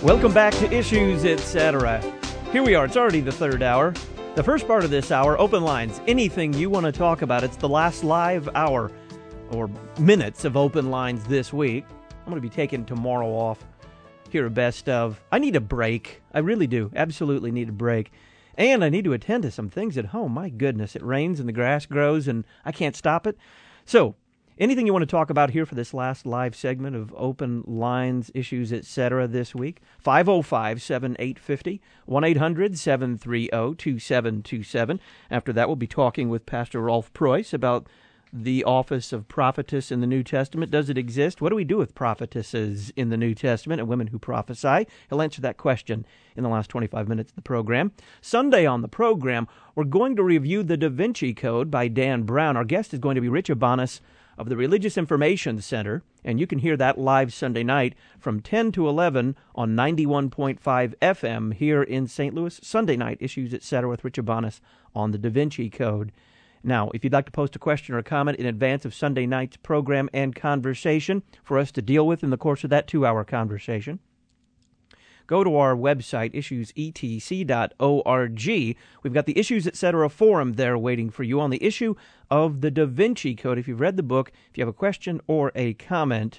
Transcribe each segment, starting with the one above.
Welcome back to Issues, Etc. Here we are. It's already the third hour. The first part of this hour, open lines. Anything you want to talk about. It's the last live hour or minutes of open lines this week. I'm going to be taking tomorrow off. Here a best of. I need a break. I really do. Absolutely need a break. And I need to attend to some things at home. My goodness, it rains and the grass grows and I can't stop it. So, anything you want to talk about here for this last live segment of Open Lines, Issues, Etc. this week? 505-7850, 1-800-730-2727. After that, we'll be talking with Pastor Rolf Preuss about the office of prophetess in the New Testament. Does it exist? What do we do with prophetesses in the New Testament and women who prophesy? He'll answer that question in the last 25 minutes of the program. Sunday on the program, we're going to review the Da Vinci Code by Dan Brown. Our guest is going to be Rich Abanis of the Religious Information Center, and you can hear that live Sunday night from 10 to 11 on 91.5 FM here in St. Louis. Sunday night, Issues, Etc. with Rich Abanis on the Da Vinci Code. Now, if you'd like to post a question or a comment in advance of Sunday night's program and conversation for us to deal with in the course of that 2-hour conversation, go to our website, issuesetc.org. We've got the Issues, Etc. forum there waiting for you on the issue of the Da Vinci Code. If you've read the book, if you have a question or a comment,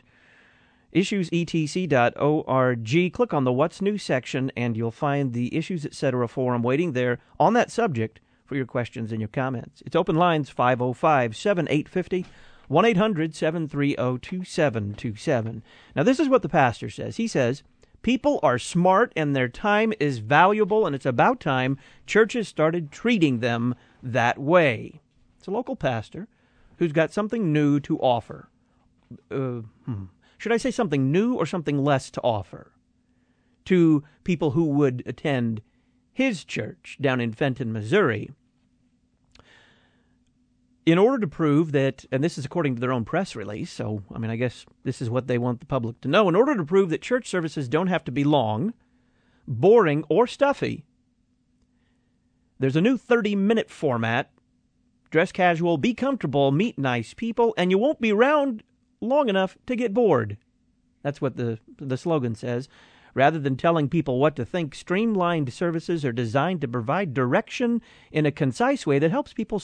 issuesetc.org. Click on the What's New section, and you'll find the Issues, Etc. forum waiting there on that subject for your questions and your comments. It's open lines 505-7850, 1-800-730-2727. Now, this is what the pastor says. He says, people are smart and their time is valuable, and it's about time churches started treating them that way. It's a local pastor who's got something new to offer. Should I say something new or something less to offer to people who would attend his church down in Fenton, Missouri? In order to prove that, and this is according to their own press release, so, I guess this is what they want the public to know. In order to prove that church services don't have to be long, boring, or stuffy, there's a new 30-minute format. Dress casual, be comfortable, meet nice people, and you won't be around long enough to get bored. That's what the slogan says. Rather than telling people what to think, streamlined services are designed to provide direction in a concise way that helps people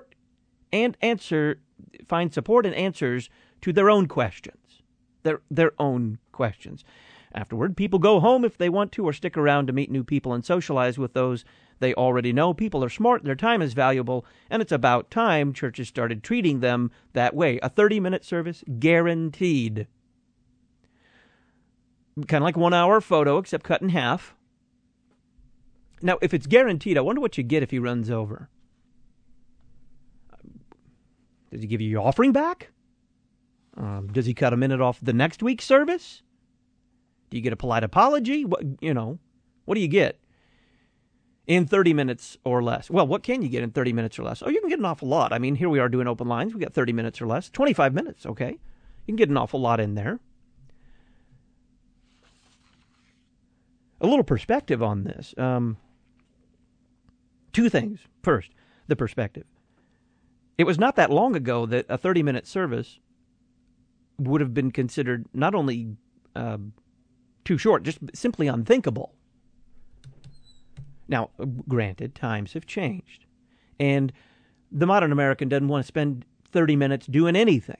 find support and answers to their own questions. Their own questions. Afterward, people go home if they want to or stick around to meet new people and socialize with those they already know. People are smart, their time is valuable, and it's about time churches started treating them that way. A 30-minute service guaranteed. Kind of like 1-hour photo, except cut in half. Now, if it's guaranteed, I wonder what you get if he runs over. Does he give you your offering back? Does he cut a minute off the next week's service? Do you get a polite apology? What do you get in 30 minutes or less? Well, what can you get in 30 minutes or less? Oh, you can get an awful lot. Here we are doing open lines. We got 30 minutes or less. 25 minutes, okay. You can get an awful lot in there. A little perspective on this. Two things. First, the perspective. It was not that long ago that a 30-minute service would have been considered not only too short, just simply unthinkable. Now, granted, times have changed. And the modern American doesn't want to spend 30 minutes doing anything.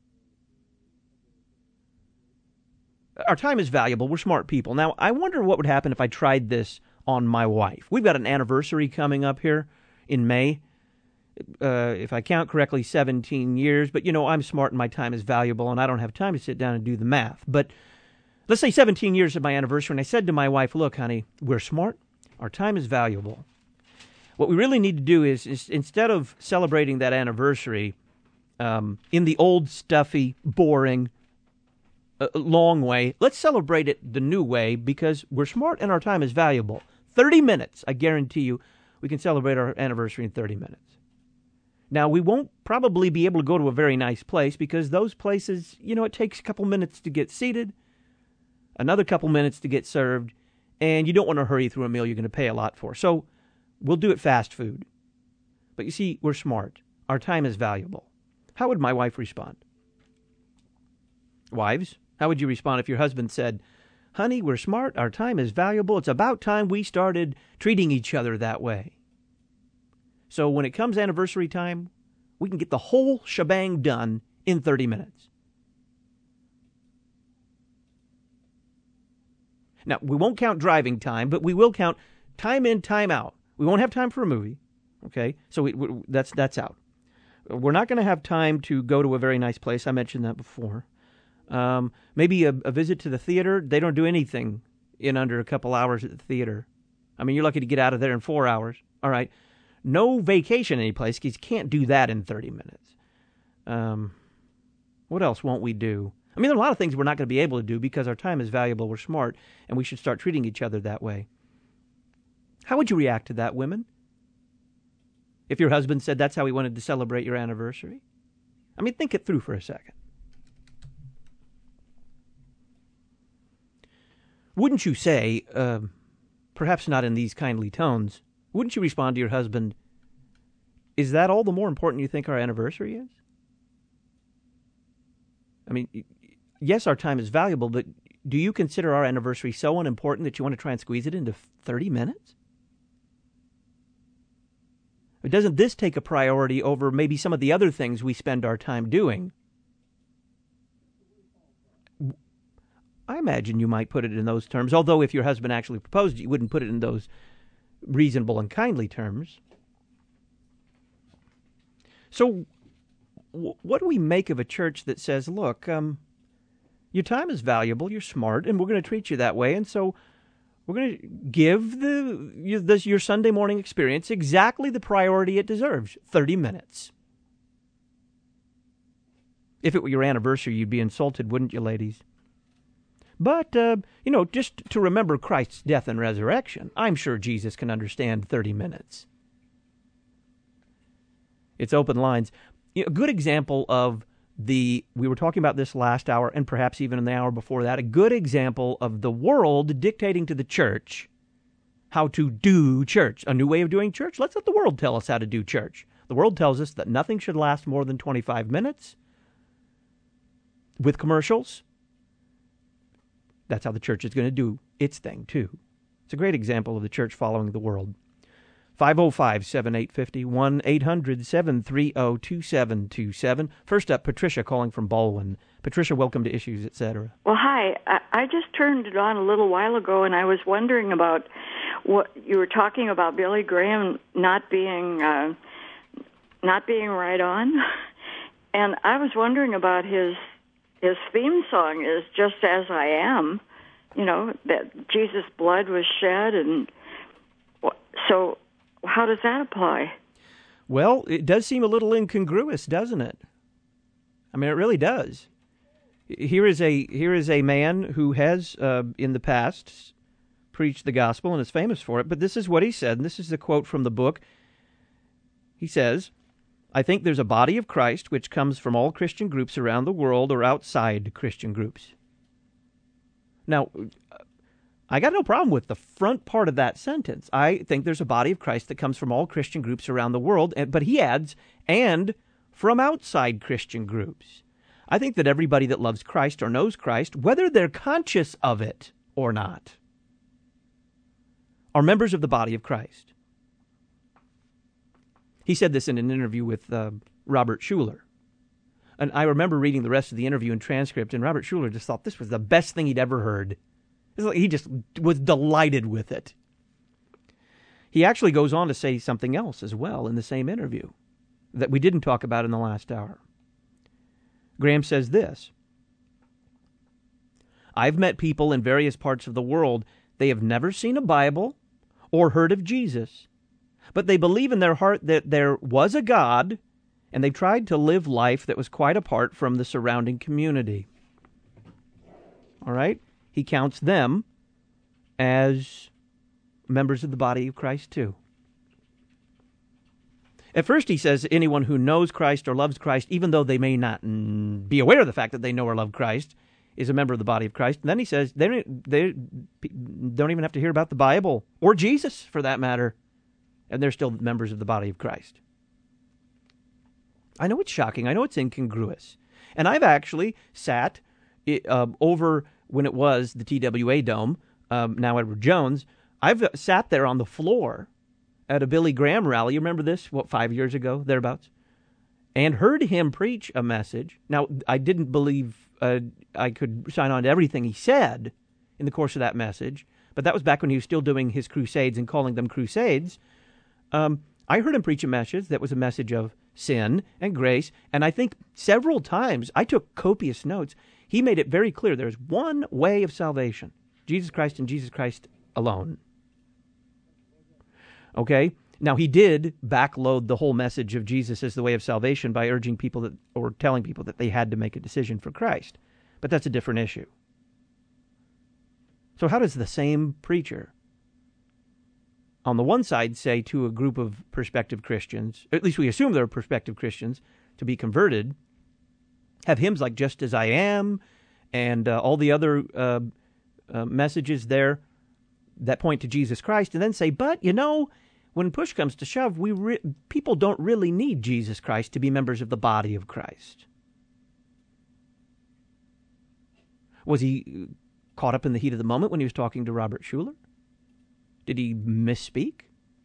Our time is valuable. We're smart people. Now, I wonder what would happen if I tried this on my wife. We've got an anniversary coming up here in May. If I count correctly, 17 years. But, I'm smart and my time is valuable, and I don't have time to sit down and do the math. But let's say 17 years of my anniversary, and I said to my wife, look, honey, we're smart. Our time is valuable. What we really need to do is instead of celebrating that anniversary in the old, stuffy, boring, long way, let's celebrate it the new way because we're smart and our time is valuable. 30 minutes, I guarantee you, we can celebrate our anniversary in 30 minutes. Now, we won't probably be able to go to a very nice place because those places, it takes a couple minutes to get seated, another couple minutes to get served, and you don't want to hurry through a meal you're going to pay a lot for. So we'll do it fast food. But you see, we're smart. Our time is valuable. How would my wife respond? Wives, how would you respond if your husband said, Honey, we're smart. Our time is valuable. It's about time we started treating each other that way. So when it comes anniversary time, we can get the whole shebang done in 30 minutes. Now, we won't count driving time, but we will count time in, time out. We won't have time for a movie, okay? So that's out. We're not going to have time to go to a very nice place. I mentioned that before. Maybe a visit to the theater. They don't do anything in under a couple hours at the theater. I mean, you're lucky to get out of there in 4 hours. All right. No vacation anyplace, because you can't do that in 30 minutes. What else won't we do? I mean, there are a lot of things we're not going to be able to do because our time is valuable, we're smart, and we should start treating each other that way. How would you react to that, women? If your husband said that's how he wanted to celebrate your anniversary? I mean, think it through for a second. Wouldn't you say, perhaps not in these kindly tones, wouldn't you respond to your husband, is that all the more important you think our anniversary is? I mean, yes, our time is valuable, but do you consider our anniversary so unimportant that you want to try and squeeze it into 30 minutes? Or doesn't this take a priority over maybe some of the other things we spend our time doing? I imagine you might put it in those terms, although if your husband actually proposed, you wouldn't put it in those reasonable and kindly terms. So what do we make of a church that says, look, your time is valuable, you're smart, and we're going to treat you that way, and so we're going to give your Sunday morning experience exactly the priority it deserves, 30 minutes. If it were your anniversary, you'd be insulted, wouldn't you, ladies? But, just to remember Christ's death and resurrection, I'm sure Jesus can understand 30 minutes. It's open lines. A good example of we were talking about this last hour, and perhaps even in the hour before that, a good example of the world dictating to the church how to do church. A new way of doing church? Let's let the world tell us how to do church. The world tells us that nothing should last more than 25 minutes with commercials. That's how the church is going to do its thing, too. It's a great example of the church following the world. 505-7850, 1-800-730-2727. First up, Patricia calling from Baldwin. Patricia, welcome to Issues, Etc. Well, hi. I just turned it on a little while ago, and I was wondering about what you were talking about, Billy Graham not being right on. And I was wondering about his theme song is Just As I Am, that Jesus' blood was shed. And so how does that apply? Well, it does seem a little incongruous, doesn't it? I mean, it really does. Here is a man who has, in the past, preached the gospel and is famous for it, but this is what he said, and this is the quote from the book. He says, I think there's a body of Christ which comes from all Christian groups around the world or outside Christian groups. Now, I got no problem with the front part of that sentence. I think there's a body of Christ that comes from all Christian groups around the world, but he adds, and from outside Christian groups. I think that everybody that loves Christ or knows Christ, whether they're conscious of it or not, are members of the body of Christ. He said this in an interview with Robert Schuller. And I remember reading the rest of the interview and transcript, and Robert Schuller just thought this was the best thing he'd ever heard. He just was delighted with it. He actually goes on to say something else as well in the same interview that we didn't talk about in the last hour. Graham says this, I've met people in various parts of the world. They have never seen a Bible or heard of Jesus, but they believe in their heart that there was a God, and they've tried to live life that was quite apart from the surrounding community. All right? He counts them as members of the body of Christ, too. At first, he says anyone who knows Christ or loves Christ, even though they may not be aware of the fact that they know or love Christ, is a member of the body of Christ. And then he says they don't even have to hear about the Bible or Jesus, for that matter, and they're still members of the body of Christ. I know it's shocking. I know it's incongruous. And I've actually sat over when it was the TWA Dome, now Edward Jones. I've sat there on the floor at a Billy Graham rally. You remember this? 5 years ago, thereabouts? And heard him preach a message. Now, I didn't believe I could sign on to everything he said in the course of that message, but that was back when he was still doing his crusades and calling them crusades. I heard him preach a message that was a message of sin and grace, and I think several times, I took copious notes, he made it very clear there's one way of salvation, Jesus Christ and Jesus Christ alone. Okay? Now, he did backload the whole message of Jesus as the way of salvation by urging people that, or telling people that they had to make a decision for Christ. But that's a different issue. So how does the same preacher on the one side say to a group of prospective Christians, at least we assume they're prospective Christians, to be converted, have hymns like Just As I Am and all the other messages there that point to Jesus Christ, and then say, but, you know, when push comes to shove, people don't really need Jesus Christ to be members of the body of Christ. Was he caught up in the heat of the moment when he was talking to Robert Schuller? Did he misspeak?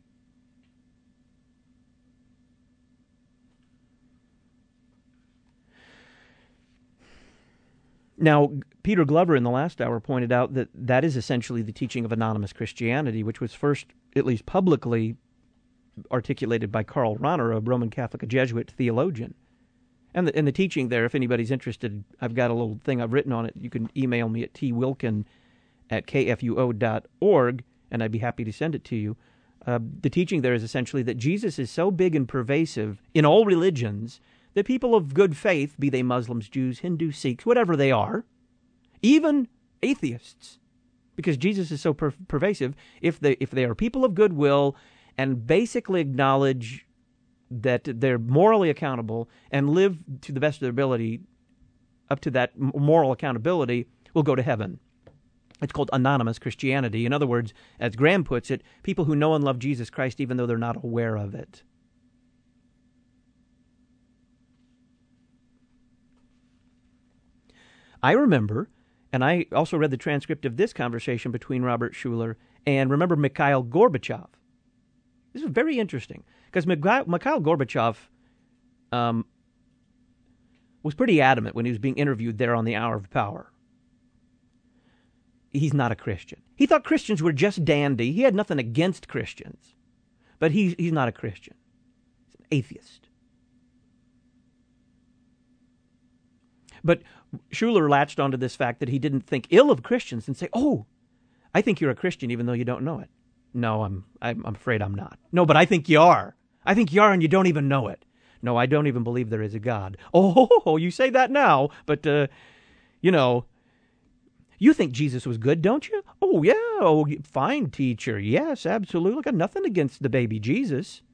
Now, Peter Glover in the last hour pointed out that that is essentially the teaching of anonymous Christianity, which was first, at least publicly, articulated by Karl Rahner, a Roman Catholic, a Jesuit theologian. And the teaching there, if anybody's interested, I've got a little thing I've written on it. You can email me at twilken@kfuo.org, and I'd be happy to send it to you. The teaching there is essentially that Jesus is so big and pervasive in all religions that people of good faith, be they Muslims, Jews, Hindus, Sikhs, whatever they are, even atheists, because Jesus is so pervasive, if they are people of goodwill and basically acknowledge that they're morally accountable and live to the best of their ability up to that moral accountability, will go to heaven. It's called anonymous Christianity. In other words, as Graham puts it, people who know and love Jesus Christ even though they're not aware of it. I remember, and I also read the transcript of this conversation between Robert Schuller and, remember, Mikhail Gorbachev. This is very interesting, because Mikhail Gorbachev was pretty adamant when he was being interviewed there on the Hour of Power. He's not a Christian. He thought Christians were just dandy. He had nothing against Christians, but he's not a Christian. He's an atheist. But Schuller latched onto this fact that he didn't think ill of Christians and say, oh, I think you're a Christian even though you don't know it. No, I'm afraid I'm not. No, but I think you are. I think you are and you don't even know it. No, I don't even believe there is a God. Oh, you say that now, but, you think Jesus was good, don't you? Oh, yeah, fine teacher. Yes, absolutely. Got nothing against the baby Jesus.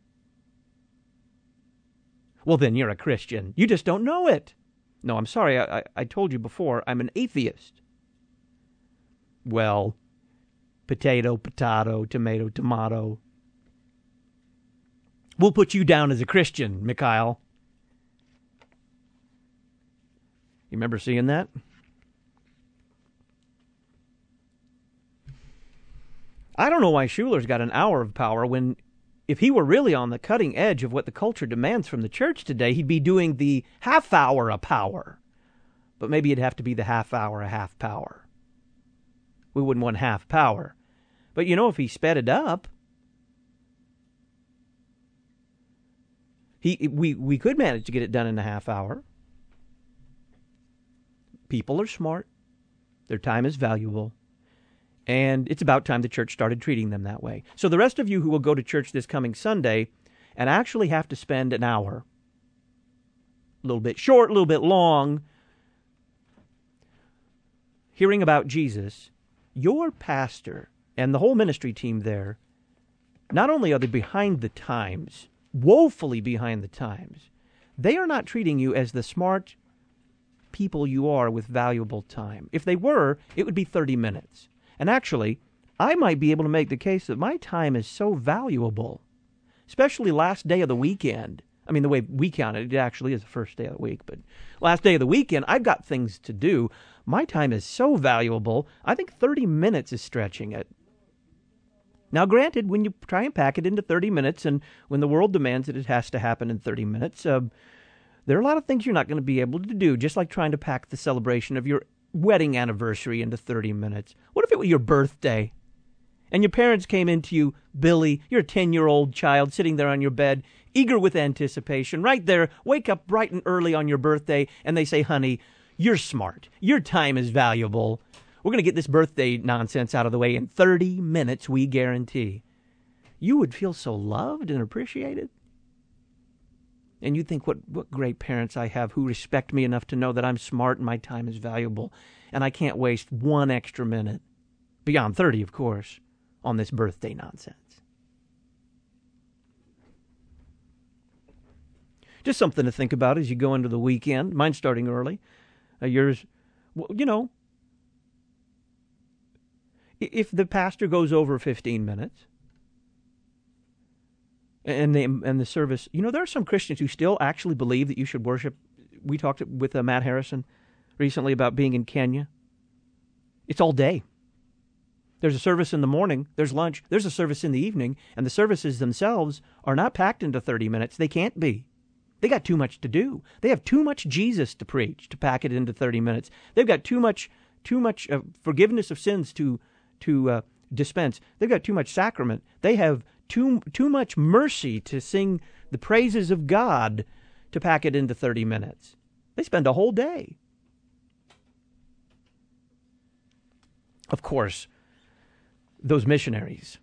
Well, then you're a Christian. You just don't know it. No, I'm sorry, I told you before, I'm an atheist. Well, potato, tomato, tomato. We'll put you down as a Christian, Mikhail. You remember seeing that? I don't know why Schuller's got an hour of power when, if he were really on the cutting edge of what the culture demands from the church today, he'd be doing the half hour of power. But maybe it'd have to be the half hour of half power. We wouldn't want half power. But if he sped it up, we could manage to get it done in a half hour. People are smart. Their time is valuable. And it's about time the church started treating them that way. So the rest of you who will go to church this coming Sunday and actually have to spend an hour, a little bit short, a little bit long, hearing about Jesus, your pastor and the whole ministry team there, not only are they behind the times, woefully behind the times, they are not treating you as the smart people you are with valuable time. If they were, it would be 30 minutes. And actually, I might be able to make the case that my time is so valuable, especially last day of the weekend. I mean, the way we count it, it actually is the first day of the week. But last day of the weekend, I've got things to do. My time is so valuable, I think 30 minutes is stretching it. Now, granted, when you try and pack it into 30 minutes, and when the world demands that it has to happen in 30 minutes, there are a lot of things you're not going to be able to do, just like trying to pack the celebration of your wedding anniversary into 30 minutes. What if it was your birthday? And your parents came into you, Billy, you're a 10-year-old child sitting there on your bed, eager with anticipation, right there, wake up bright and early on your birthday, and they say, honey, you're smart. Your time is valuable. We're going to get this birthday nonsense out of the way in 30 minutes, we guarantee. You would feel so loved and appreciated. And you'd think, what great parents I have who respect me enough to know that I'm smart and my time is valuable, and I can't waste one extra minute, beyond 30, of course, on this birthday nonsense. Just something to think about as you go into the weekend. Mine's starting early. Yours, you know, if the pastor goes over 15 minutes and the service, you know, there are some Christians who still actually believe that you should worship. We talked with Matt Harrison recently about being in Kenya. It's all day. There's a service in the morning, there's lunch, there's a service in the evening, and the services themselves are not packed into 30 minutes. They can't be. They got too much to do. They have too much Jesus to preach to pack it into 30 minutes. They've got too much forgiveness of sins to dispense. They've got too much sacrament. They have too much mercy to sing the praises of God to pack it into 30 minutes. They spend a whole day. Of course, those missionaries,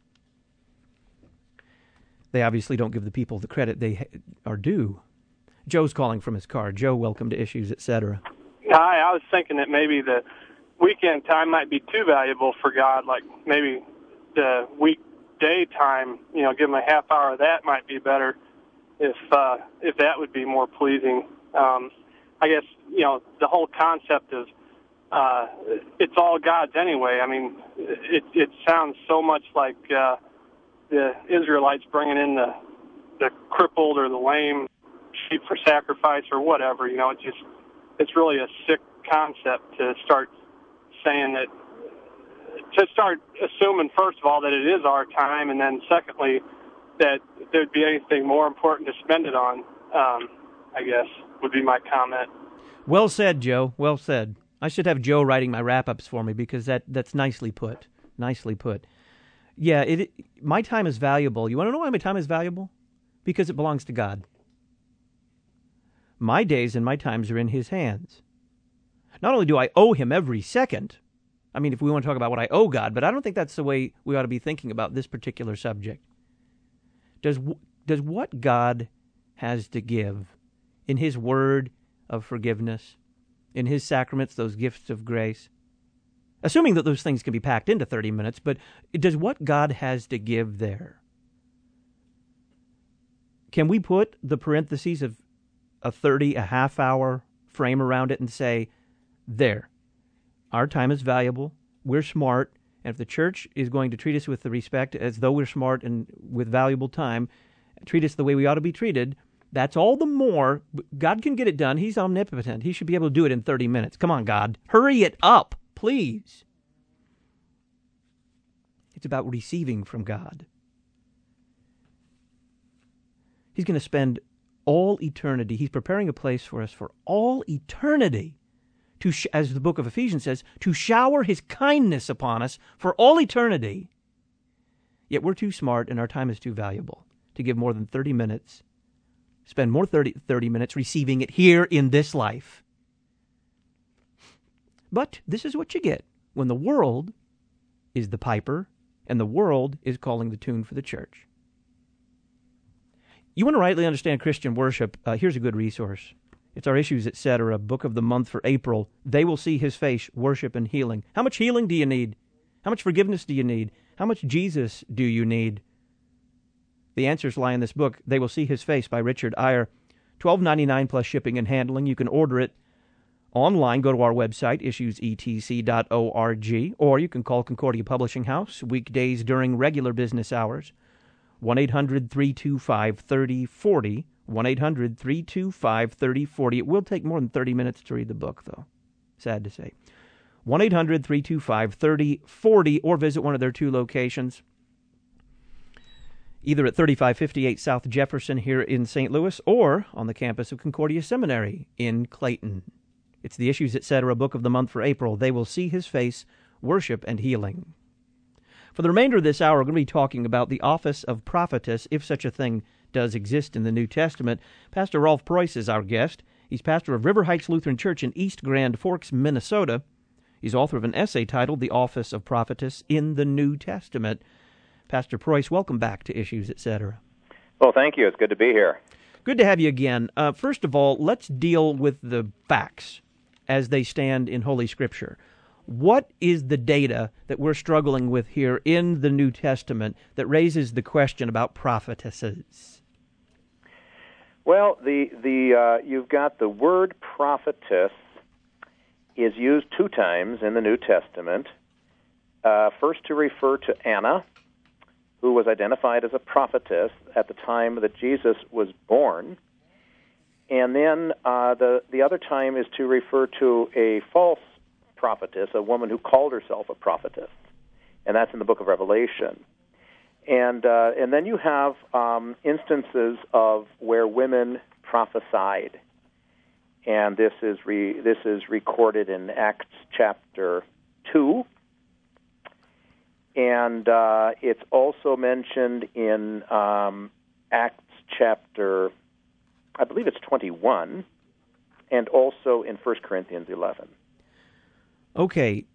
they obviously don't give the people the credit they are due. Joe's calling from his car. Joe, welcome to Issues, Etc. Hi, I was thinking that maybe the weekend time might be too valuable for God. Like maybe the weekday time, you know, give him a half hour of that might be better if that would be more pleasing. I guess, you know, the whole concept of it's all God's anyway. I mean, it sounds so much like the Israelites bringing in the crippled or the lame sheep for sacrifice or whatever. You know, it's really a sick concept to start saying that, to start assuming, first of all, that it is our time, and then secondly, that there'd be anything more important to spend it on, I guess, would be my comment. Well said, Joe. Well said. I should have Joe writing my wrap-ups for me because that's nicely put. Nicely put. Yeah, my time is valuable. You want to know why my time is valuable? Because it belongs to God. My days and my times are in His hands. Not only do I owe Him every second, I mean, if we want to talk about what I owe God, but I don't think that's the way we ought to be thinking about this particular subject. Does what God has to give in His word of forgiveness, in His sacraments, those gifts of grace, assuming that those things can be packed into 30 minutes, but does what God has to give there, can we put the parentheses of a half-hour frame around it and say, there, our time is valuable, we're smart, and if the church is going to treat us with the respect as though we're smart and with valuable time, treat us the way we ought to be treated, that's all the more. God can get it done. He's omnipotent. He should be able to do it in 30 minutes. Come on, God. Hurry it up, please. It's about receiving from God. He's going to spend all eternity. He's preparing a place for us for all eternity, to, as the book of Ephesians says, to shower His kindness upon us for all eternity. Yet we're too smart and our time is too valuable to give more than 30 minutes, spend more 30 minutes receiving it here in this life. But this is what you get when the world is the piper and the world is calling the tune for the church. You want to rightly understand Christian worship, here's a good resource. It's our Issues, Etc., book of the month for April. They Will See His Face, Worship and Healing. How much healing do you need? How much forgiveness do you need? How much Jesus do you need? The answers lie in this book, They Will See His Face by Richard Eyre. $12.99 plus shipping and handling. You can order it online. Go to our website, issuesetc.org, or you can call Concordia Publishing House weekdays during regular business hours, 1-800-325-3040, 1-800-325-3040. It will take more than 30 minutes to read the book, though. Sad to say. 1-800-325-3040, or visit one of their two locations, either at 3558 South Jefferson here in St. Louis or on the campus of Concordia Seminary in Clayton. It's the Issues Etc. Book of the Month for April. They Will See His Face, Worship and Healing. For the remainder of this hour, we're going to be talking about the office of prophetess, if such a thing does exist in the New Testament. Pastor Rolf Preuss is our guest. He's pastor of River Heights Lutheran Church in East Grand Forks, Minnesota. He's author of an essay titled The Office of Prophetess in the New Testament. Pastor Preuss, welcome back to Issues Etc. Well, thank you. It's good to be here. Good to have you again. First of all, let's deal with the facts as they stand in Holy Scripture. What is the data that we're struggling with here in the New Testament that raises the question about prophetesses? Well, you've got the word prophetess is used 2 times in the New Testament. First to refer to Anna, who was identified as a prophetess at the time that Jesus was born. And then the other time is to refer to a false prophetess, a woman who called herself a prophetess. And that's in the book of Revelation. And then you have instances of where women prophesied. And this is recorded in Acts chapter 2. And it's also mentioned in Acts chapter, I believe it's 21, and also in 1 Corinthians 11. Okay,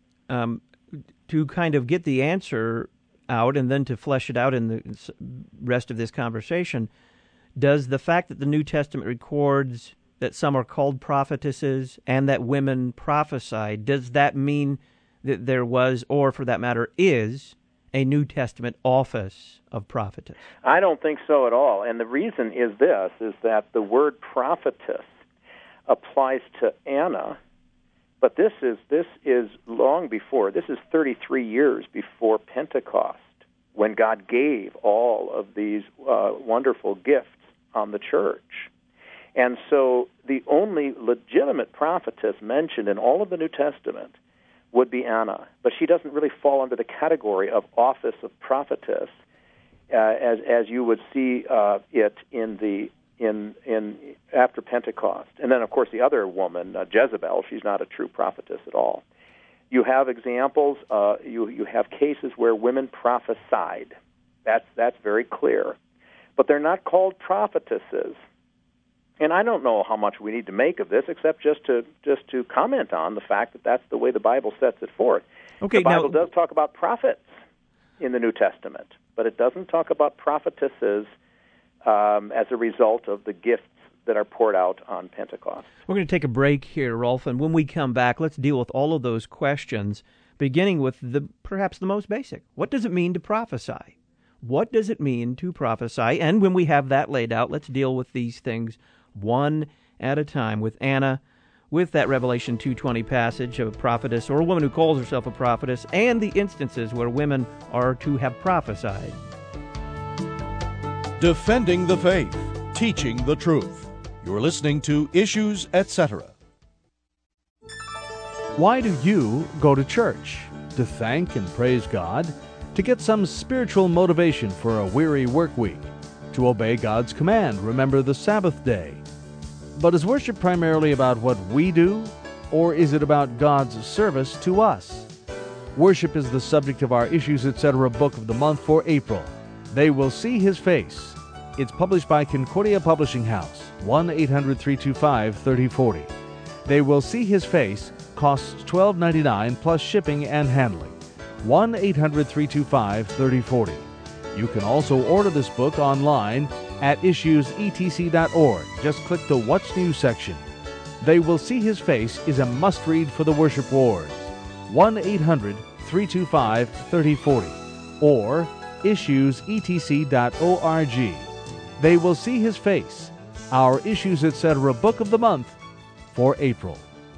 to kind of get the answer out and then to flesh it out in the rest of this conversation, does the fact that the New Testament records that some are called prophetesses and that women prophesied, does that mean that there was, or for that matter is, a New Testament office of prophetess? I don't think so at all. And the reason is this, is that the word prophetess applies to Anna, but this is long before. This is 33 years before Pentecost, when God gave all of these wonderful gifts on the church. And so the only legitimate prophetess mentioned in all of the New Testament would be Anna, but she doesn't really fall under the category of office of prophetess, as you would see it in after Pentecost. And then, of course, the other woman, Jezebel, she's not a true prophetess at all. You have examples. You have cases where women prophesied. That's very clear, but they're not called prophetesses. And I don't know how much we need to make of this, except just to comment on the fact that that's the way the Bible sets it forth. Okay, the Bible does talk about prophets in the New Testament, but it doesn't talk about prophetesses as a result of the gifts that are poured out on Pentecost. We're going to take a break here, Rolf, and when we come back, let's deal with all of those questions, beginning with perhaps the most basic. What does it mean to prophesy? What does it mean to prophesy? And when we have that laid out, let's deal with these things one at a time, with Anna, with that Revelation 2:20 passage of a prophetess or a woman who calls herself a prophetess, and the instances where women are to have prophesied. Defending the faith, teaching the truth. You're listening to Issues Etc. Why do you go to church? To thank and praise God? To get some spiritual motivation for a weary work week? To obey God's command, remember the Sabbath day? But is worship primarily about what we do, or is it about God's service to us? Worship is the subject of our Issues Etc. Book of the Month for April. They Will See His Face. It's published by Concordia Publishing House, 1-800-325-3040. They Will See His Face costs $12.99 plus shipping and handling. 1-800-325-3040. You can also order this book online at issuesetc.org. Just click the What's New section. They Will See His Face is a must-read for the worship wars. 1-800-325-3040 or issuesetc.org. They Will See His Face, our Issues Etc. Book of the Month for April.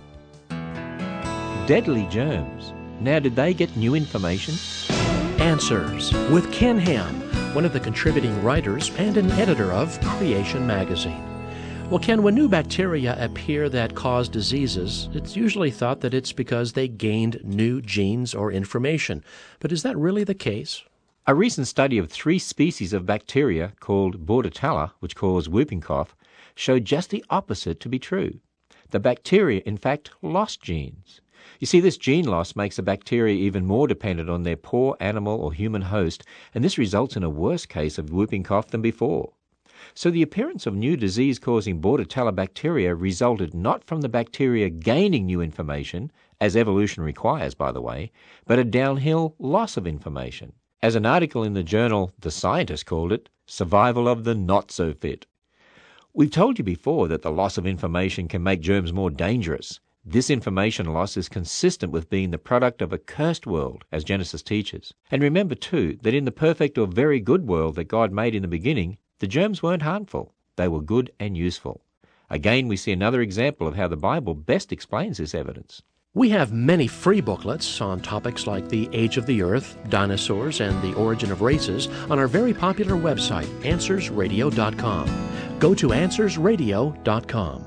Deadly germs. Now, did they get new information? Answers with Ken Ham one of the contributing writers and an editor of Creation Magazine. Well, Ken, when new bacteria appear that cause diseases, it's usually thought that it's because they gained new genes or information. But is that really the case? A recent study of 3 species of bacteria called Bordetella, which cause whooping cough, showed just the opposite to be true. The bacteria, in fact, lost genes. You see, this gene loss makes the bacteria even more dependent on their poor animal or human host, and this results in a worse case of whooping cough than before. So the appearance of new disease-causing Bordetella bacteria resulted not from the bacteria gaining new information, as evolution requires, by the way, but a downhill loss of information. As an article in the journal The Scientist called it, survival of the not-so-fit. We've told you before that the loss of information can make germs more dangerous. This information loss is consistent with being the product of a cursed world, as Genesis teaches. And remember, too, that in the perfect or very good world that God made in the beginning, the germs weren't harmful. They were good and useful. Again, we see another example of how the Bible best explains this evidence. We have many free booklets on topics like the age of the earth, dinosaurs, and the origin of races on our very popular website, AnswersRadio.com. Go to AnswersRadio.com.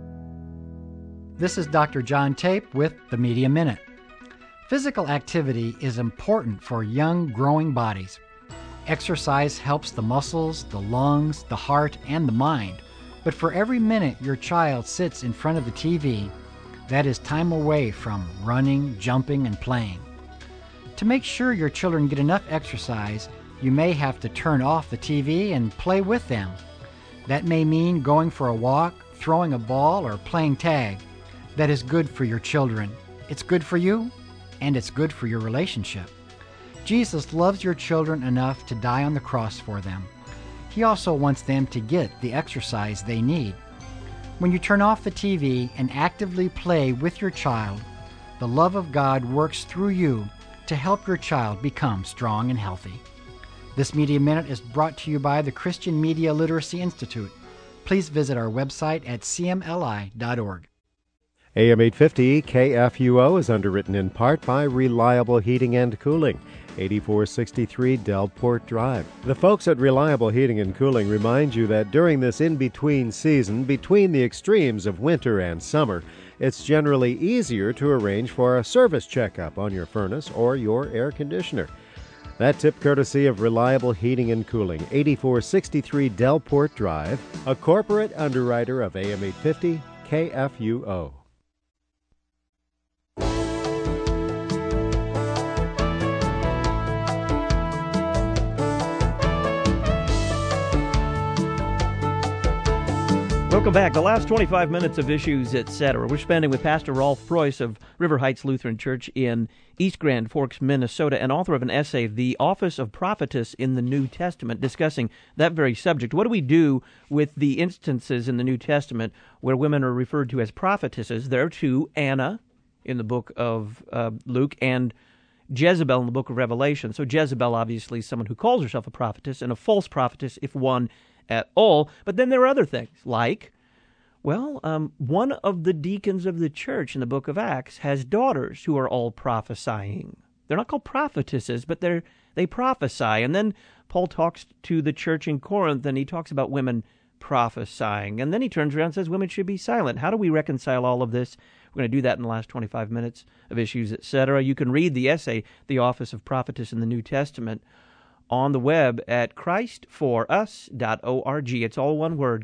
This is Dr. John Tape with the Media Minute. Physical activity is important for young, growing bodies. Exercise helps the muscles, the lungs, the heart, and the mind. But for every minute your child sits in front of the TV, that is time away from running, jumping, and playing. To make sure your children get enough exercise, you may have to turn off the TV and play with them. That may mean going for a walk, throwing a ball, or playing tag. That is good for your children. It's good for you, and it's good for your relationship. Jesus loves your children enough to die on the cross for them. He also wants them to get the exercise they need. When you turn off the TV and actively play with your child, the love of God works through you to help your child become strong and healthy. This Media Minute is brought to you by the Christian Media Literacy Institute. Please visit our website at cmli.org. AM 850 KFUO is underwritten in part by Reliable Heating and Cooling, 8463 Delport Drive. The folks at Reliable Heating and Cooling remind you that during this in-between season, between the extremes of winter and summer, it's generally easier to arrange for a service checkup on your furnace or your air conditioner. That tip courtesy of Reliable Heating and Cooling, 8463 Delport Drive, a corporate underwriter of AM 850 KFUO. Welcome back. The last 25 minutes of Issues, Etc. We're spending with Pastor Rolf Preuss of River Heights Lutheran Church in East Grand Forks, Minnesota, and author of an essay, The Office of Prophetess in the New Testament, discussing that very subject. What do we do with the instances in the New Testament where women are referred to as prophetesses? There are 2, Anna in the book of Luke and Jezebel in the book of Revelation. So Jezebel, obviously, is someone who calls herself a prophetess, and a false prophetess, if one at all. But then there are other things, like, one of the deacons of the church in the book of Acts has daughters who are all prophesying. They're not called prophetesses, but they prophesy. And then Paul talks to the church in Corinth, and he talks about women prophesying. And then he turns around and says women should be silent. How do we reconcile all of this? We're going to do that in the last 25 minutes of Issues, Etc. You can read the essay, The Office of Prophetess in the New Testament, on the web at christforus.org. It's all one word,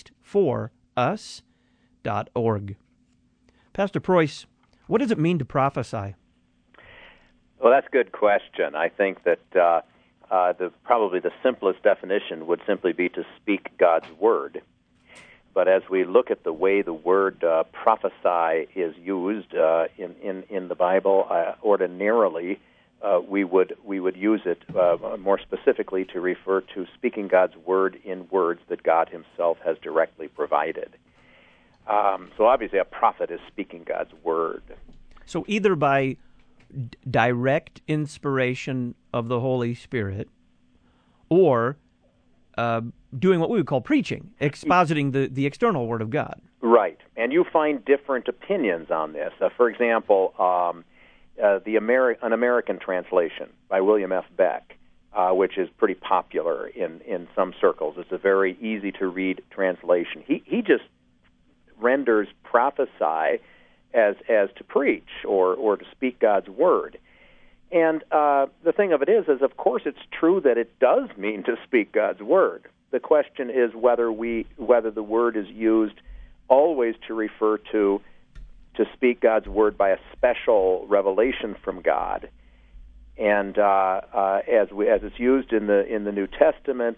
christforus.org. Pastor Preuss, what does it mean to prophesy? Well, that's a good question. I think that probably the simplest definition would simply be to speak God's word. But as we look at the way the word prophesy is used in the Bible, ordinarily, we would use it more specifically to refer to speaking God's word in words that God himself has directly provided. So obviously a prophet is speaking God's word. So either by direct inspiration of the Holy Spirit or doing what we would call preaching, expositing the external word of God. Right. And you find different opinions on this. For example, an American translation by William F. Beck which is pretty popular in some circles. It's a very easy-to-read translation. He just renders prophesy as to preach or to speak God's word. And the thing of it is of course it's true that it does mean to speak God's word. The question is whether the word is used always to refer to speak God's word by a special revelation from God. And as it's used in the New Testament,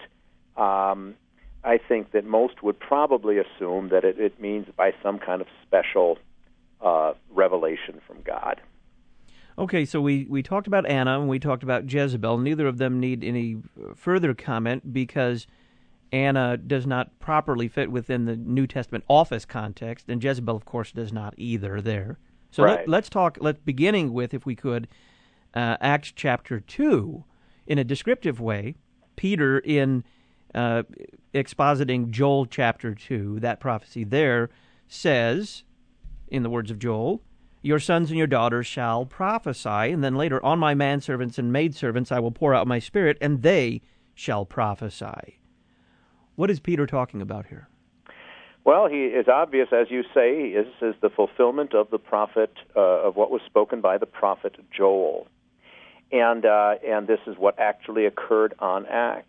I think that most would probably assume that it means by some kind of special revelation from God. Okay, so we talked about Anna and we talked about Jezebel. Neither of them need any further comment because Anna does not properly fit within the New Testament office context, and Jezebel, of course, does not either there. So right. let's beginning with, if we could, Acts chapter 2, in a descriptive way. Peter, in expositing Joel chapter 2, that prophecy there, says, in the words of Joel, "Your sons and your daughters shall prophesy," and then later, "On my manservants and maidservants I will pour out my Spirit, and they shall prophesy." What is Peter talking about here? Well, he is obvious, as you say, is the fulfillment of the prophet, of what was spoken by the prophet Joel. And this is what actually occurred on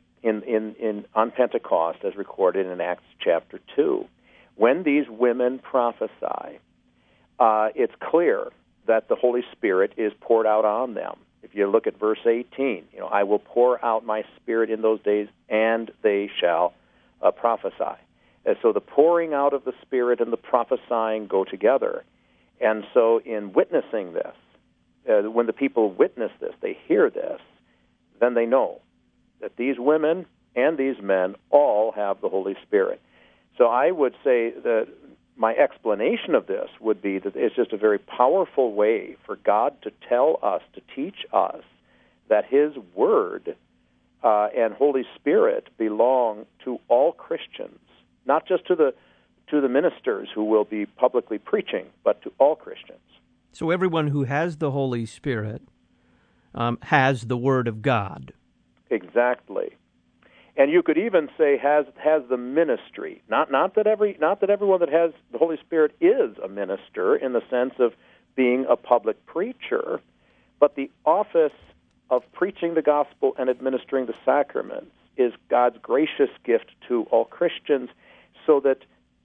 Pentecost, as recorded in Acts chapter 2. When these women prophesy, it's clear that the Holy Spirit is poured out on them. If you look at verse 18, I will pour out my Spirit in those days, and they shall prophesy. And so the pouring out of the Spirit and the prophesying go together. And so in witnessing this, when the people witness this, they hear this, then they know that these women and these men all have the Holy Spirit. So I would say that my explanation of this would be that it's just a very powerful way for God to tell us, to teach us, that His Word and Holy Spirit belong to all Christians, not just to the ministers who will be publicly preaching, but to all Christians. So everyone who has the Holy Spirit has the Word of God. Exactly. And you could even say has the ministry. Not that everyone that has the Holy Spirit is a minister in the sense of being a public preacher, but the office of preaching the gospel and administering the sacraments is God's gracious gift to all Christians, so that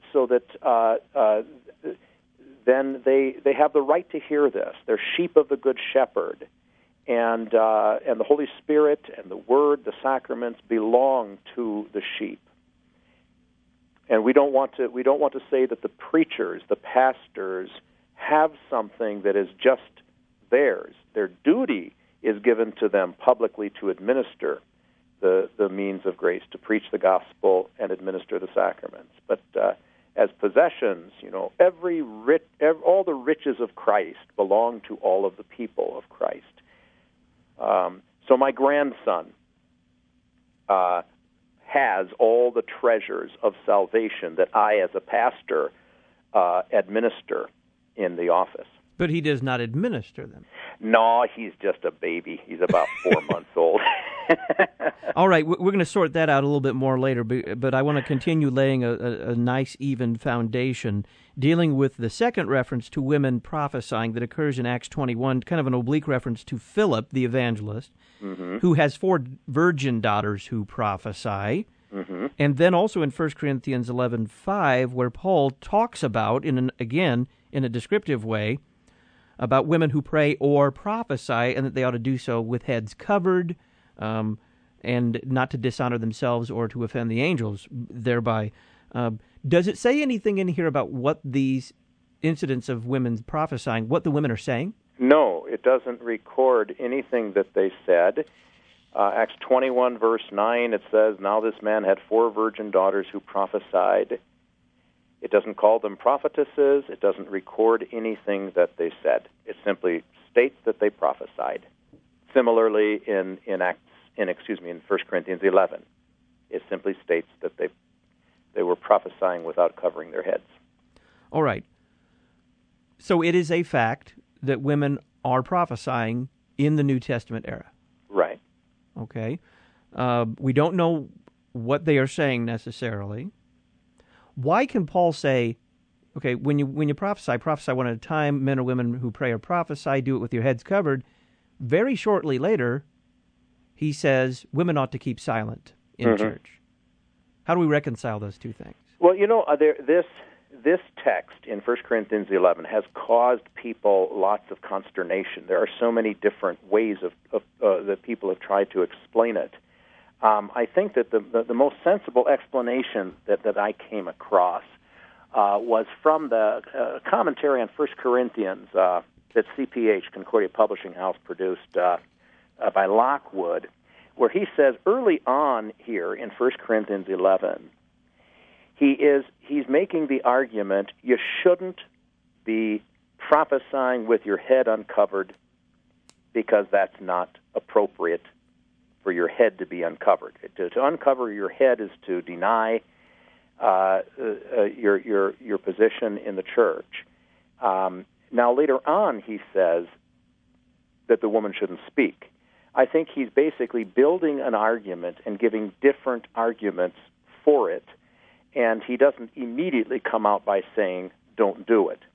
then they have the right to hear this. They're sheep of the Good Shepherd. And the Holy Spirit and the Word, the sacraments, belong to the sheep. And we don't want to say that the preachers, the pastors, have something that is just theirs. Their duty is given to them publicly to administer the means of grace, to preach the gospel and administer the sacraments. But as possessions, all the riches of Christ belong to all of the people of Christ. So my grandson has all the treasures of salvation that I, as a pastor, administer in the office. But he does not administer them. No, he's just a baby. He's about 4 months old. All right, we're going to sort that out a little bit more later, but I want to continue laying a nice, even foundation, dealing with the second reference to women prophesying that occurs in Acts 21, kind of an oblique reference to Philip, the evangelist, who has 4 virgin daughters who prophesy. And then also in 1 Corinthians 11:5, where Paul talks about, again, in a descriptive way, about women who pray or prophesy, and that they ought to do so with heads covered, and not to dishonor themselves or to offend the angels thereby. Does it say anything in here about what these incidents of women prophesying, what the women are saying? No, it doesn't record anything that they said. Acts 21, verse 9, it says, "Now this man had 4 virgin daughters who prophesied." It doesn't call them prophetesses. It doesn't record anything that they said. It simply states that they prophesied. Similarly, in 1 Corinthians 11, it simply states that they were prophesying without covering their heads. All right. So it is a fact that women are prophesying in the New Testament era. Right. Okay. We don't know what they are saying necessarily. Why can Paul say, okay, when you prophesy one at a time, men or women who pray or prophesy, do it with your heads covered. Very shortly later, he says women ought to keep silent in church. How do we reconcile those two things? Well, this text in 1 Corinthians 11 has caused people lots of consternation. There are so many different ways that people have tried to explain it. I think that the most sensible explanation that I came across was from the commentary on 1 Corinthians that CPH, Concordia Publishing House, produced by Lockwood, where he says early on here in 1 Corinthians 11, he's making the argument you shouldn't be prophesying with your head uncovered because that's not appropriate for your head to be uncovered. To uncover your head is to deny your position in the church. Now later on he says that the woman shouldn't speak. I think he's basically building an argument and giving different arguments for it, and he doesn't immediately come out by saying, don't do it.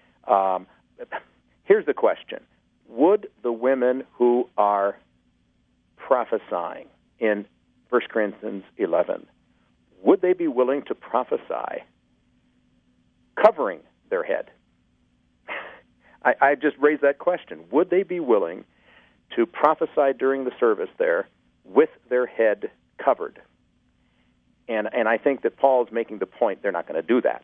Here's the question. Would the women who are prophesying in 1 Corinthians 11, would they be willing to prophesy covering their head? I just raised that question. Would they be willing to prophesy during the service there with their head covered? And I think that Paul is making the point they're not going to do that.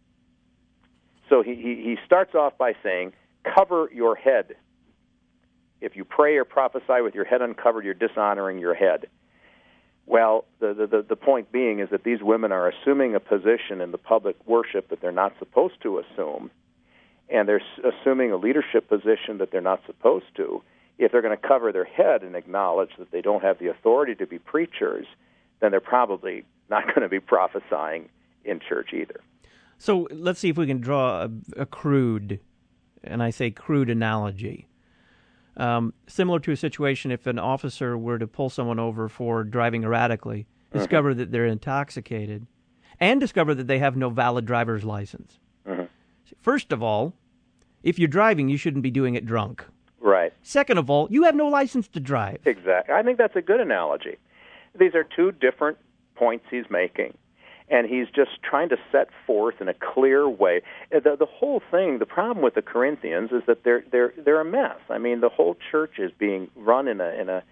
So he starts off by saying, cover your head. If you pray or prophesy with your head uncovered, you're dishonoring your head. Well, the point being is that these women are assuming a position in the public worship that they're not supposed to assume, and they're assuming a leadership position that they're not supposed to. If they're going to cover their head and acknowledge that they don't have the authority to be preachers, then they're probably not going to be prophesying in church either. So let's see if we can draw a crude, and I say crude analogy. Similar to a situation if an officer were to pull someone over for driving erratically, discover that they're intoxicated, and discover that they have no valid driver's license. First of all, if you're driving, you shouldn't be doing it drunk. Right. Second of all, you have no license to drive. Exactly. I think that's a good analogy. These are two different points he's making, and he's just trying to set forth in a clear way. The whole thing, the problem with the Corinthians is that they're a mess. I mean, the whole church is being run in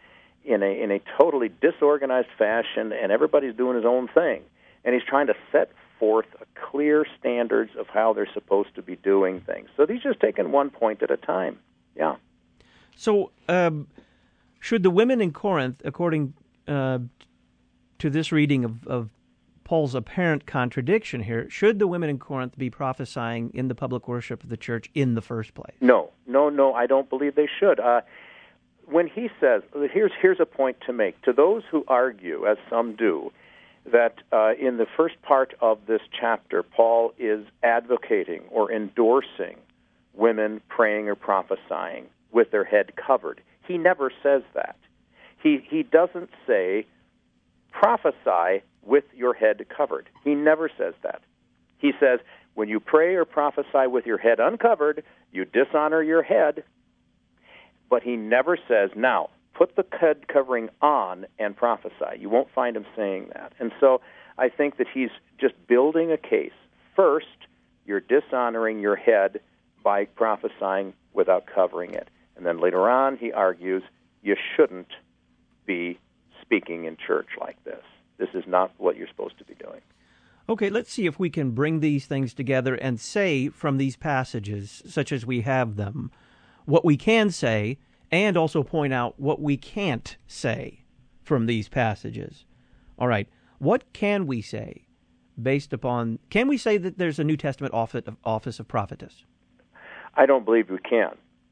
a totally disorganized fashion, and everybody's doing his own thing. And he's trying to set forth a clear standards of how they're supposed to be doing things. So he's just taking one point at a time. Yeah. So should the women in Corinth, according to this reading of Paul's apparent contradiction here, should the women in Corinth be prophesying in the public worship of the church in the first place? No, I don't believe they should. When he says, here's a point to make. To those who argue, as some do, that in the first part of this chapter, Paul is advocating or endorsing women praying or prophesying with their head covered. He never says that. He doesn't say, prophesy with your head covered. He never says that. He says, when you pray or prophesy with your head uncovered, you dishonor your head. But he never says, now, put the head covering on and prophesy. You won't find him saying that. And so I think that he's just building a case. First, you're dishonoring your head by prophesying without covering it. And then later on, he argues, you shouldn't be speaking in church like this. This is not what you're supposed to be doing. Okay, let's see if we can bring these things together and say from these passages, such as we have them, what we can say, and also point out what we can't say from these passages. All right, what can we say based upon... Can we say that there's a New Testament office of prophetess? I don't believe we can.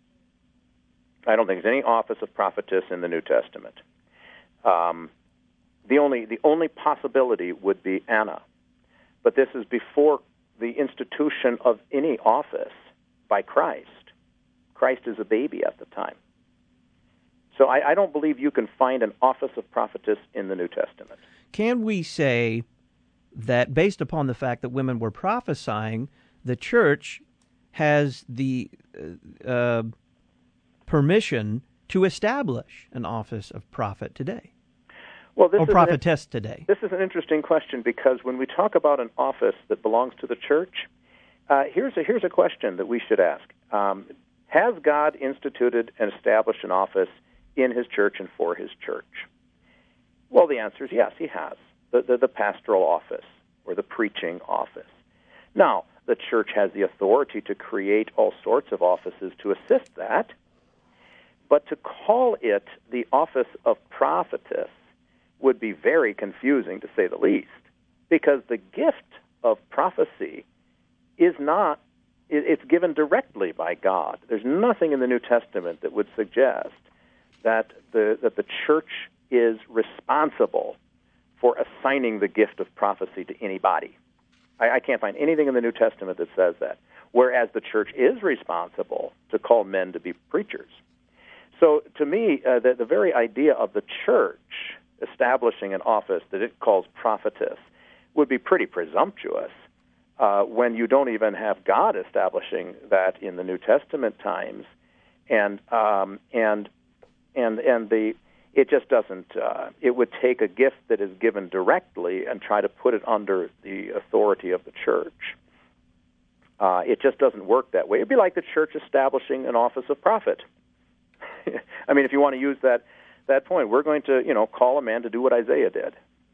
I don't think there's any office of prophetess in the New Testament. The only possibility would be Anna. But this is before the institution of any office by Christ. Christ is a baby at the time. So I don't believe you can find an office of prophetess in the New Testament. Can we say that based upon the fact that women were prophesying, the church has the permission to establish an office of prophet today? Well, or prophetess today? This is an interesting question, because when we talk about an office that belongs to the church, here's a question that we should ask. Has God instituted and established an office in His church and for His church? Well, the answer is yes, He has. The pastoral office or the preaching office. Now, the church has the authority to create all sorts of offices to assist that, but to call it the office of prophetess would be very confusing, to say the least, because the gift of prophecy is not, it's given directly by God. There's nothing in the New Testament that would suggest that the church is responsible for assigning the gift of prophecy to anybody. I can't find anything in the New Testament that says that, whereas the church is responsible to call men to be preachers. So to me, the very idea of the church establishing an office that it calls prophetess would be pretty presumptuous when you don't even have God establishing that in the New Testament times, and it just doesn't. It would take a gift that is given directly and try to put it under the authority of the church. It just doesn't work that way. It'd be like the church establishing an office of prophet. I mean, if you want to use that point, we're going to, call a man to do what Isaiah did.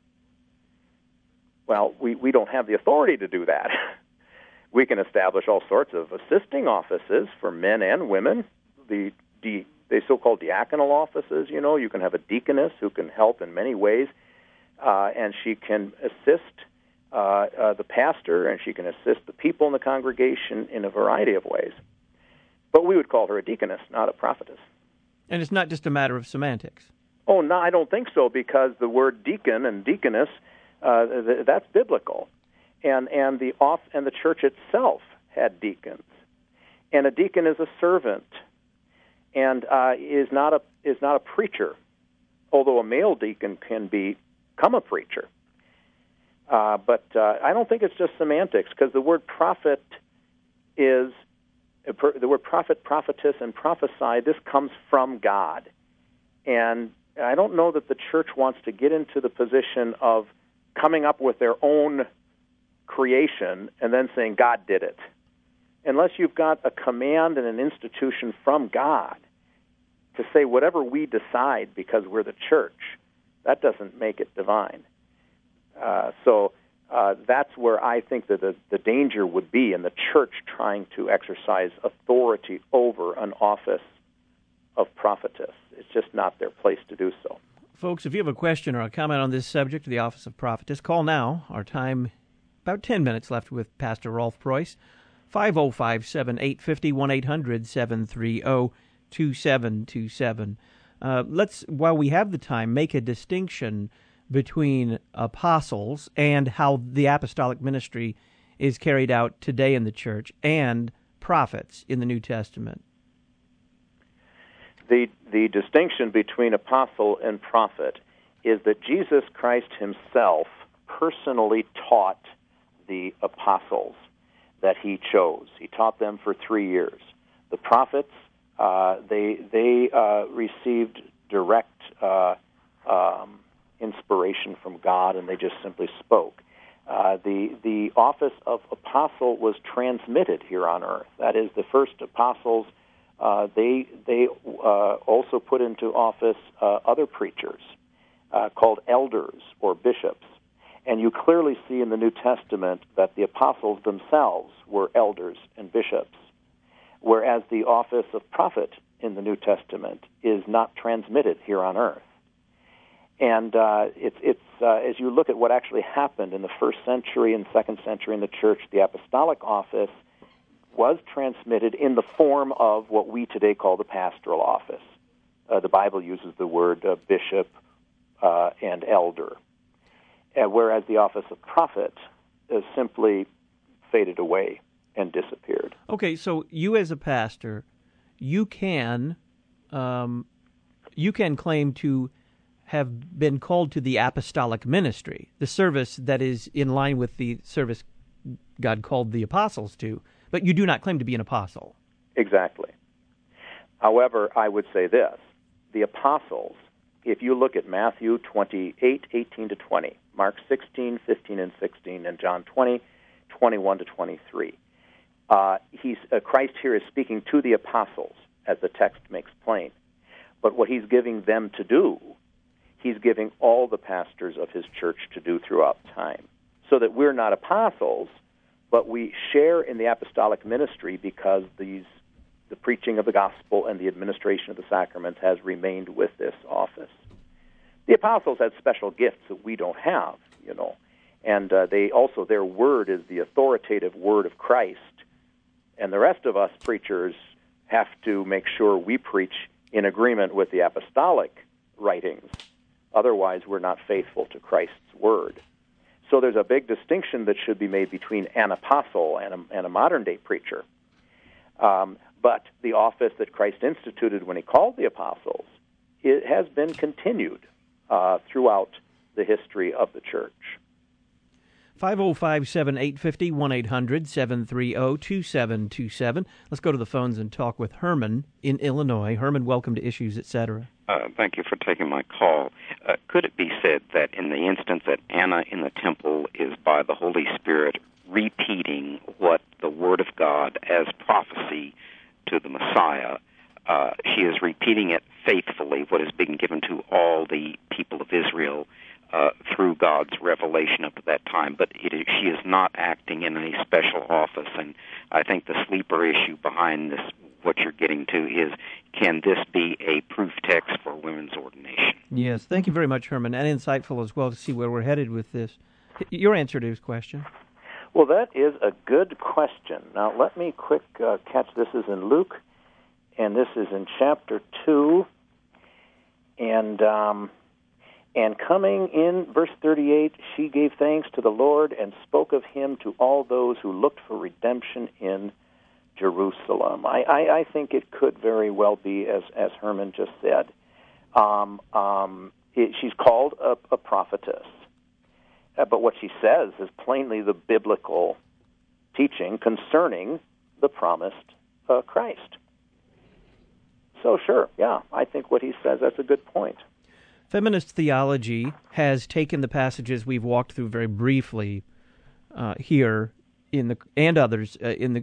Well, we don't have the authority to do that. We can establish all sorts of assisting offices for men and women. The so-called diaconal offices, you can have a deaconess who can help in many ways, and she can assist the pastor, and she can assist the people in the congregation in a variety of ways. But we would call her a deaconess, not a prophetess. And it's not just a matter of semantics. Oh, no, I don't think so, because the word deacon and deaconess, that's biblical, and the church itself had deacons, and a deacon is a servant, and is not a preacher, although a male deacon can become a preacher. But I don't think it's just semantics, because the word prophet is the word prophet, prophetess, and prophesy. This comes from God, and I don't know that the church wants to get into the position of coming up with their own creation and then saying God did it. Unless you've got a command and an institution from God to say whatever we decide because we're the church, that doesn't make it divine. So that's where I think that the danger would be in the church trying to exercise authority over an office of prophetess. It's just not their place to do so. Folks, if you have a question or a comment on this subject of the office of prophetess, call now. Our time, about 10 minutes left with Pastor Rolf Preuss. 505-7850, 1-800-730-2727. Let's, while we have the time, make a distinction between apostles and how the apostolic ministry is carried out today in the church and prophets in the New Testament. The distinction between apostle and prophet is that Jesus Christ himself personally taught the apostles that he chose. He taught them for 3 years. The prophets, they received direct inspiration from God, and they just simply spoke. The office of apostle was transmitted here on earth. That is, the first apostles, they also put into office other preachers called elders or bishops. And you clearly see in the New Testament that the apostles themselves were elders and bishops, whereas the office of prophet in the New Testament is not transmitted here on earth. And it's as you look at what actually happened in the first century and second century in the church, the apostolic office was transmitted in the form of what we today call the pastoral office. The Bible uses the word bishop and elder, whereas the office of prophet is simply faded away and disappeared. Okay, so you as a pastor, you can you can claim to have been called to the apostolic ministry, the service that is in line with the service God called the apostles to, but you do not claim to be an apostle. Exactly. However, I would say this. The apostles, if you look at Matthew 28, 18 to 20, Mark 16, 15 and 16, and John 20, 21 to 23, Christ here is speaking to the apostles, as the text makes plain. But what he's giving them to do, he's giving all the pastors of his church to do throughout time. So that we're not apostles, but we share in the apostolic ministry because the preaching of the gospel and the administration of the sacraments has remained with this office. The apostles had special gifts that we don't have, and they also, their word is the authoritative word of Christ, and the rest of us preachers have to make sure we preach in agreement with the apostolic writings. Otherwise, we're not faithful to Christ's word. So there's a big distinction that should be made between an apostle and a modern-day preacher. But the office that Christ instituted when he called the apostles, it has been continued throughout the history of the church. 505-7850, 1-800-730-2727. Let's go to the phones and talk with Herman in Illinois. Herman, welcome to Issues, Etc. Thank you for taking my call. Could it be said that in the instance that Anna in the temple is by the Holy Spirit repeating what the Word of God as prophecy to the Messiah, she is repeating it faithfully, what is being given to all the people of Israel through God's revelation up to that time, but she is not acting in any special office. And I think the sleeper issue behind this, what you're getting to, is can this be a proof text for women's ordination? Yes, thank you very much, Herman, and insightful as well to see where we're headed with this. Your answer to his question? Well, that is a good question. Now, let me quick catch. This is in Luke, and this is in chapter 2, and coming in, verse 38, she gave thanks to the Lord and spoke of him to all those who looked for redemption in Jerusalem. I think it could very well be, as Herman just said. She's called a prophetess. But what she says is plainly the biblical teaching concerning the promised Christ. So sure, yeah, I think what he says, that's a good point. Feminist theology has taken the passages we've walked through very briefly here and others in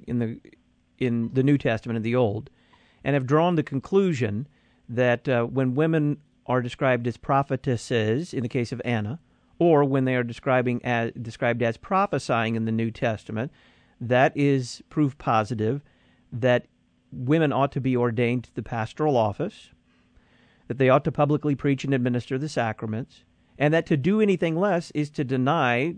the New Testament and the Old, and have drawn the conclusion that when women are described as prophetesses in the case of Anna, or when they are described as prophesying in the New Testament, that is proof positive that women ought to be ordained to the pastoral office, that they ought to publicly preach and administer the sacraments, and that to do anything less is to deny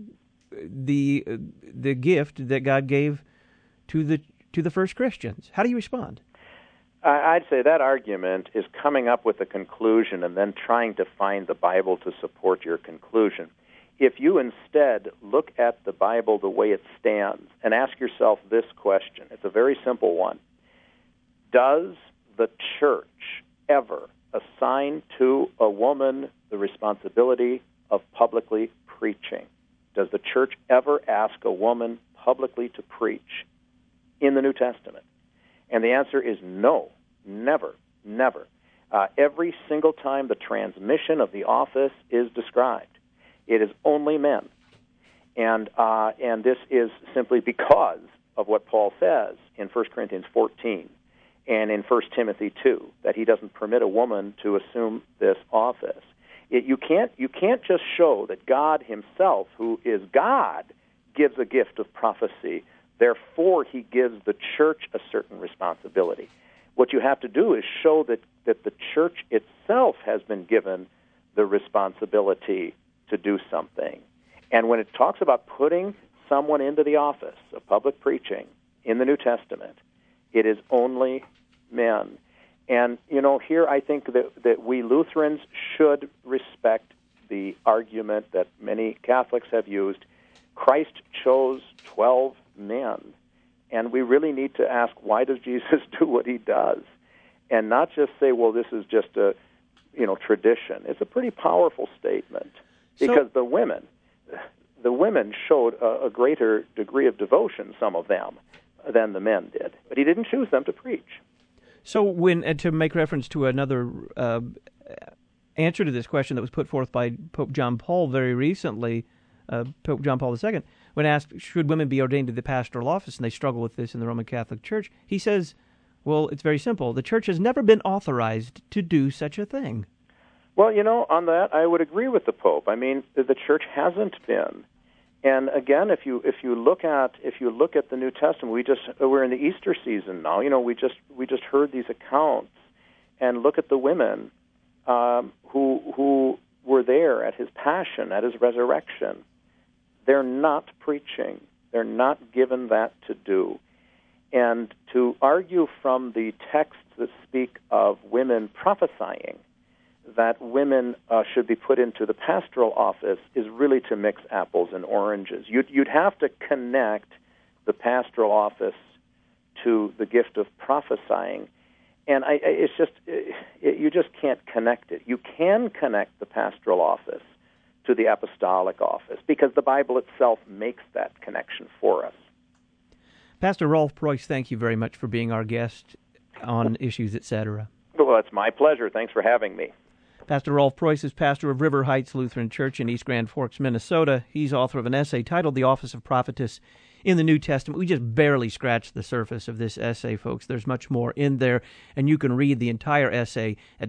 the gift that God gave to the first Christians. How do you respond? I'd say that argument is coming up with a conclusion and then trying to find the Bible to support your conclusion. If you instead look at the Bible the way it stands and ask yourself this question, it's a very simple one. Does the church ever assign to a woman the responsibility of publicly preaching? Does the church ever ask a woman publicly to preach in the New Testament? And the answer is no, never, never. Every single time the transmission of the office is described, it is only men. And this is simply because of what Paul says in 1 Corinthians 14 and in 1 Timothy 2, that he doesn't permit a woman to assume this office. You can't just show that God himself, who is God, gives a gift of prophecy. Therefore, he gives the church a certain responsibility. What you have to do is show that the church itself has been given the responsibility to do something. And when it talks about putting someone into the office of public preaching in the New Testament, it is only men. And, here I think that we Lutherans should respect the argument that many Catholics have used. Christ chose 12 men, and we really need to ask, why does Jesus do what he does? And not just say, well, this is just tradition. It's a pretty powerful statement because the women showed a greater degree of devotion, some of them, than the men did. But he didn't choose them to preach. So to make reference to another answer to this question that was put forth by Pope John Paul very recently, Pope John Paul II, when asked, should women be ordained to the pastoral office, and they struggle with this in the Roman Catholic Church, he says, well, it's very simple. The Church has never been authorized to do such a thing. Well, on that, I would agree with the Pope. I mean, the Church hasn't been. And again, if you look at the New Testament, we're in the Easter season now. We just heard these accounts, and look at the women who were there at his passion, at his resurrection. They're not preaching. They're not given that to do. And to argue from the texts that speak of women prophesying that women should be put into the pastoral office is really to mix apples and oranges. You'd have to connect the pastoral office to the gift of prophesying, and you just can't connect it. You can connect the pastoral office to the apostolic office because the Bible itself makes that connection for us. Pastor Rolf Preuss, thank you very much for being our guest on Issues, Etc. Well, it's my pleasure. Thanks for having me. Pastor Rolf Preuss is pastor of River Heights Lutheran Church in East Grand Forks, Minnesota. He's author of an essay titled The Office of Prophetess in the New Testament. We just barely scratched the surface of this essay, folks. There's much more in there, and you can read the entire essay at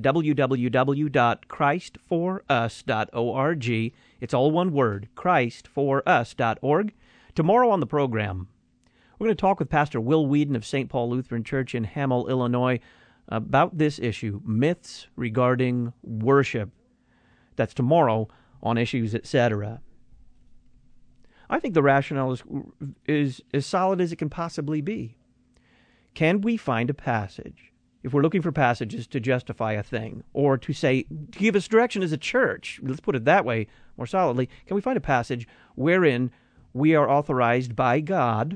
www.christforus.org. It's all one word, christforus.org. Tomorrow on the program, we're going to talk with Pastor Will Whedon of St. Paul Lutheran Church in Hamel, Illinois, about this issue, myths regarding worship. That's tomorrow on Issues, Etc. I think the rationale is as solid as it can possibly be. Can we find a passage, if we're looking for passages to justify a thing, or to give us direction as a church, let's put it that way more solidly, can we find a passage wherein we are authorized by God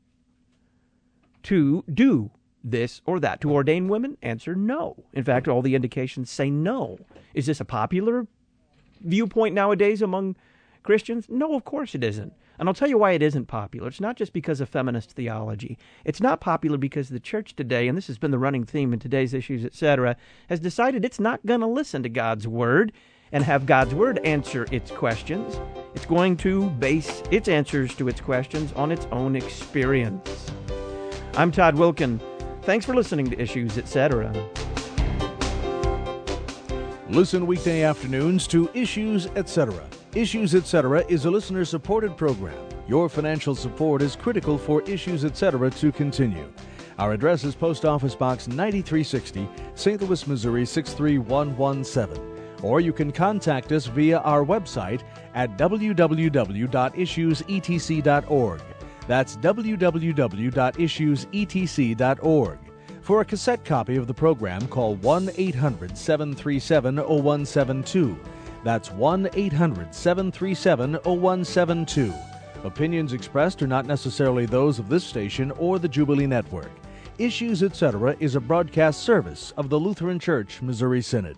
to do this or that, to ordain women? Answer, no. In fact, all the indications say no. Is this a popular viewpoint nowadays among Christians? No, of course it isn't. And I'll tell you why it isn't popular. It's not just because of feminist theology. It's not popular because the church today, and this has been the running theme in today's Issues, etc., has decided it's not going to listen to God's Word and have God's Word answer its questions. It's going to base its answers to its questions on its own experience. I'm Todd Wilkin. Thanks for listening to Issues, Etc. Listen weekday afternoons to Issues, Etc. Issues, Etc. is a listener-supported program. Your financial support is critical for Issues, Etc. to continue. Our address is Post Office Box 9360, St. Louis, Missouri 63117. Or you can contact us via our website at www.issuesetc.org. That's www.issuesetc.org. For a cassette copy of the program, call 1-800-737-0172. That's 1-800-737-0172. Opinions expressed are not necessarily those of this station or the Jubilee Network. Issues, Etc. is a broadcast service of the Lutheran Church Missouri Synod.